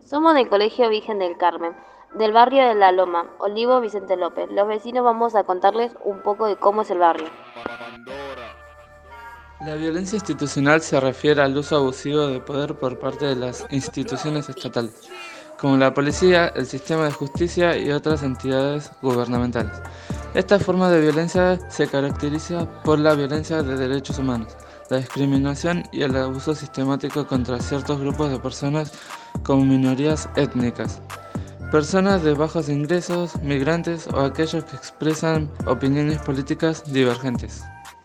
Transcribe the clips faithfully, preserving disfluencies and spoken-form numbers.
Somos del Colegio Virgen del Carmen, del barrio de La Loma, Olivo Vicente López. Los vecinos vamos a contarles un poco de cómo es el barrio. La violencia institucional se refiere al uso abusivo de poder por parte de las instituciones estatales, como la policía, el sistema de justicia y otras entidades gubernamentales. Esta forma de violencia se caracteriza por la violencia de derechos humanos, la discriminación y el abuso sistemático contra ciertos grupos de personas como minorías étnicas, personas de bajos ingresos, migrantes o aquellos que expresan opiniones políticas divergentes.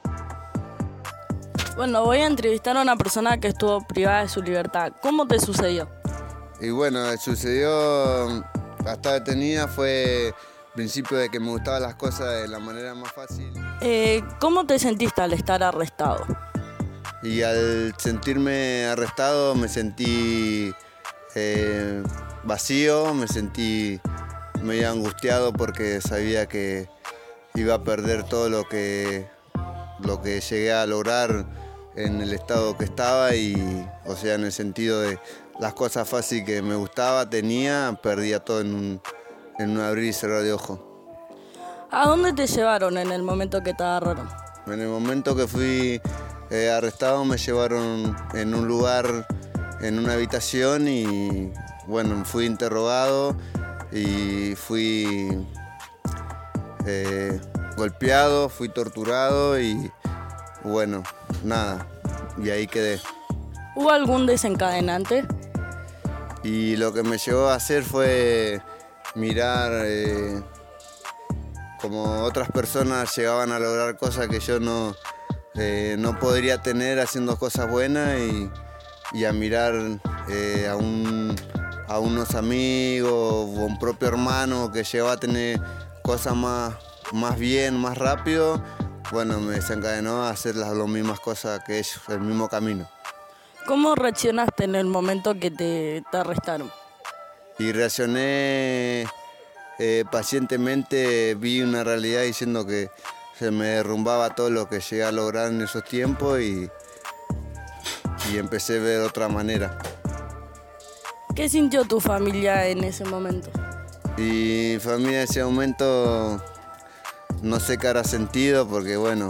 Bueno, voy a entrevistar a una persona que estuvo privada de su libertad. ¿Cómo te sucedió? Y bueno, sucedió, hasta detenida fue al principio de que me gustaban las cosas de la manera más fácil. Eh, ¿Cómo te sentiste al estar arrestado? Y al sentirme arrestado me sentí eh, vacío, me sentí medio angustiado porque sabía que iba a perder todo lo que, lo que llegué a lograr en el estado que estaba y, o sea, en el sentido de las cosas fáciles que me gustaba, tenía, perdía todo en un, en un abrir y cerrar de ojos. ¿A dónde te llevaron en el momento que te agarraron? En el momento que fui eh, arrestado me llevaron en un lugar, en una habitación y bueno, fui interrogado y fui eh, golpeado, fui torturado y bueno, nada, y ahí quedé. ¿Hubo algún desencadenante? Y lo que me llevó a hacer fue mirar eh, como otras personas llegaban a lograr cosas que yo no, eh, no podría tener haciendo cosas buenas y, y a mirar eh, a, un, a unos amigos o un propio hermano que llegaba a tener cosas más, más bien, más rápido. Bueno, me desencadenó a hacer las, las mismas cosas que ellos, el mismo camino. ¿Cómo reaccionaste en el momento que te, te arrestaron? Y reaccioné eh, pacientemente, vi una realidad diciendo que se me derrumbaba todo lo que llegué a lograr en esos tiempos y, y empecé a ver otra manera. ¿Qué sintió tu familia en ese momento? Y mi familia en ese momento no sé qué habrá sentido porque bueno,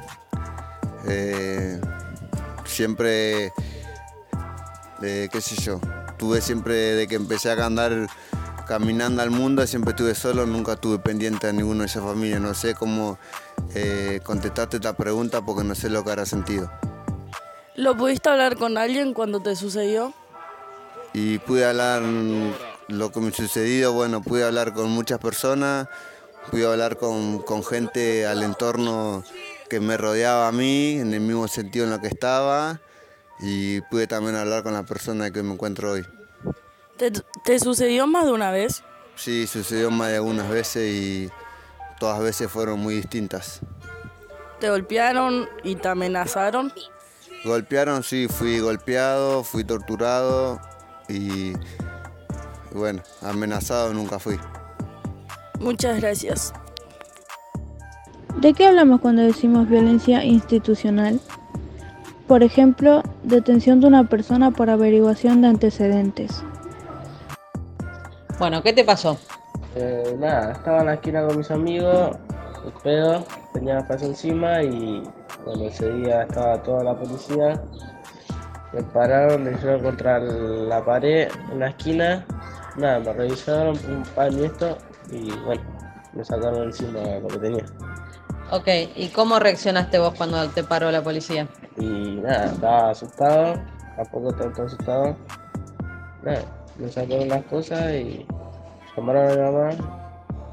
eh, siempre, eh, qué sé yo, tuve siempre, de que empecé a andar caminando al mundo, siempre estuve solo, nunca estuve pendiente de ninguno de esa familia. No sé cómo eh, contestarte esta pregunta porque no sé lo que habrá sentido. ¿Lo pudiste hablar con alguien cuando te sucedió? Y pude hablar lo que me sucedió, bueno, pude hablar con muchas personas, pude hablar con, con gente al entorno que me rodeaba a mí, en el mismo sentido en lo que estaba, y pude también hablar con la persona que me encuentro hoy. ¿Te, te sucedió más de una vez? Sí, sucedió más de algunas veces y todas las veces fueron muy distintas. ¿Te golpearon y te amenazaron? Golpearon, sí, fui golpeado, fui torturado y, y bueno, amenazado nunca fui. Muchas gracias. ¿De qué hablamos cuando decimos violencia institucional? Por ejemplo, detención de una persona por averiguación de antecedentes. Bueno, ¿qué te pasó? Eh, nada, estaba en la esquina con mis amigos, el pedo, tenía la casa encima y bueno, ese día estaba toda la policía. Me pararon, me hicieron contra la pared en la esquina, nada, me revisaron un pan y esto y bueno, me sacaron encima lo que tenía. Ok, ¿y cómo reaccionaste vos cuando te paró la policía? Y nada, estaba asustado, tampoco tanto asustado. Nada, me sacaron las cosas y llamaron a mi mamá.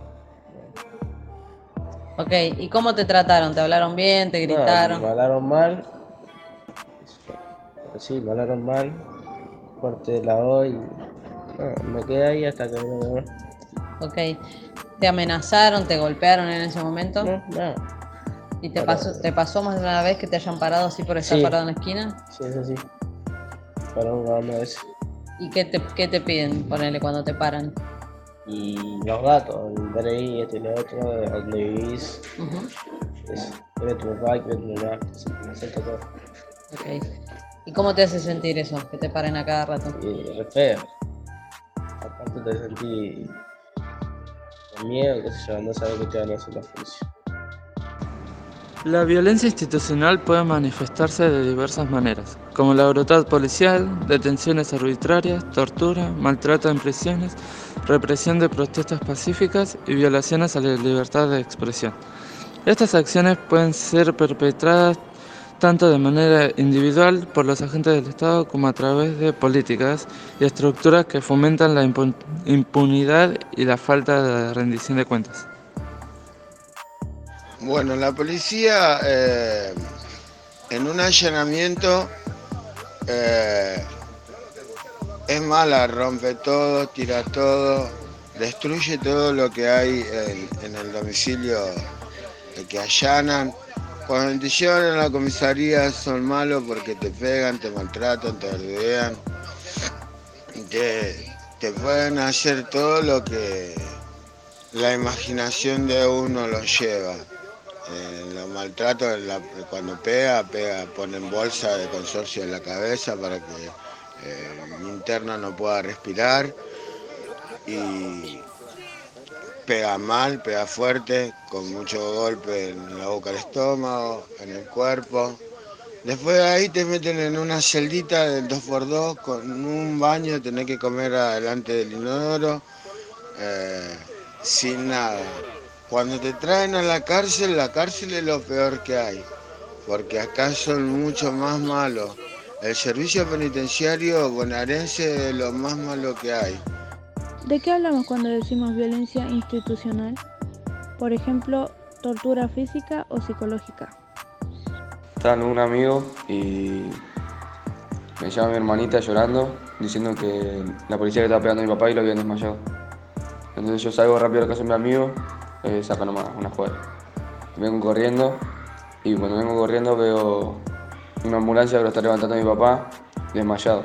Ok, ¿y cómo te trataron? ¿Te hablaron bien? ¿Te gritaron? No, me hablaron mal. Sí, me hablaron mal. Corté de la O y no, me quedé ahí hasta que me ganó. Ok, ¿te amenazaron? ¿Te golpearon en ese momento? No, nada. ¿Y te Para- pasó, te pasó más de una vez que te hayan parado así por estar Sí. parado en la esquina? Sí, eso sí. Pararon una vez. ¿Y qué te, qué te piden, ponele, cuando te paran? Y los gatos, el D N I, esto y lo otro, de dónde vivís. Ujú. Es, quién es tu papá, quién es tu mamá. Sí, me acepta todo. Ok. ¿Y cómo te hace sentir eso, que te paren a cada rato? Y re feo. te sentís con miedo, qué sé yo, no sabes qué te van a hacer la policía. La violencia institucional puede manifestarse de diversas maneras, como la brutalidad policial, detenciones arbitrarias, tortura, maltrato en prisiones, represión de protestas pacíficas y violaciones a la libertad de expresión. Estas acciones pueden ser perpetradas tanto de manera individual por los agentes del Estado como a través de políticas y estructuras que fomentan la impunidad y la falta de rendición de cuentas. Bueno, la policía eh, en un allanamiento eh, es mala, rompe todo, tira todo, destruye todo lo que hay en, en el domicilio que allanan. Cuando te llevan a la comisaría son malos porque te pegan, te maltratan, te rodean, te, te pueden hacer todo lo que la imaginación de uno lo lleva. Eh, los maltratos, la, cuando pega, pega, ponen bolsa de consorcio en la cabeza para que eh, el interno no pueda respirar y pega mal, pega fuerte, con mucho golpe en la boca del estómago, en el cuerpo. Después de ahí te meten en una celdita del dos por dos con un baño, tenés que comer adelante del inodoro, eh, sin nada. Cuando te traen a la cárcel, la cárcel es lo peor que hay, porque acá son mucho más malos. El servicio penitenciario bonaerense es lo más malo que hay. ¿De qué hablamos cuando decimos violencia institucional? Por ejemplo, tortura física o psicológica. Estaba un amigo y me llama mi hermanita llorando, diciendo que la policía le estaba pegando a mi papá y lo habían desmayado. Entonces yo salgo rápido a la casa de mi amigo, eh, saco nomás una joda. Vengo corriendo y cuando vengo corriendo veo una ambulancia que lo está levantando a mi papá desmayado.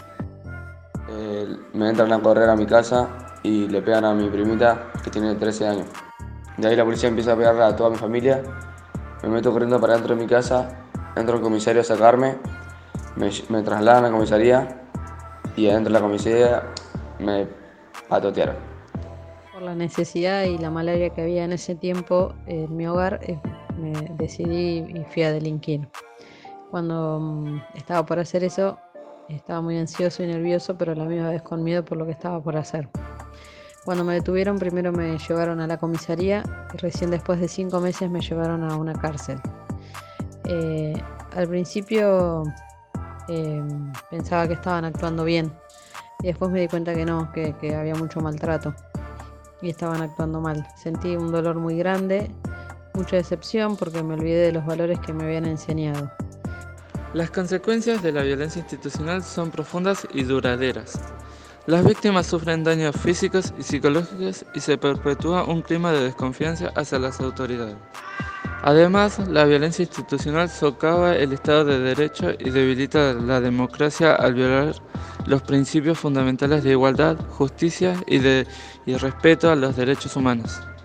Eh, me entran a correr a mi casa y le pegan a mi primita que tiene trece años. De ahí la policía empieza a pegarle a toda mi familia. Me meto corriendo para dentro de mi casa, entro al comisario a sacarme, me, me trasladan a la comisaría y adentro de la comisaría me patotearon. Por la necesidad y la malaria que había en ese tiempo en mi hogar, eh, me decidí y fui a delinquir. Cuando mm, estaba por hacer eso, estaba muy ansioso y nervioso, pero a la misma vez con miedo por lo que estaba por hacer. Cuando me detuvieron, primero me llevaron a la comisaría y recién después de cinco meses me llevaron a una cárcel. Eh, al principio eh, pensaba que estaban actuando bien y después me di cuenta que no, que, que había mucho maltrato y estaban actuando mal. Sentí un dolor muy grande, mucha decepción porque me olvidé de los valores que me habían enseñado. Las consecuencias de la violencia institucional son profundas y duraderas. Las víctimas sufren daños físicos y psicológicos y se perpetúa un clima de desconfianza hacia las autoridades. Además, la violencia institucional socava el Estado de Derecho y debilita la democracia al violar los principios fundamentales de igualdad, justicia y, de, y respeto a los derechos humanos.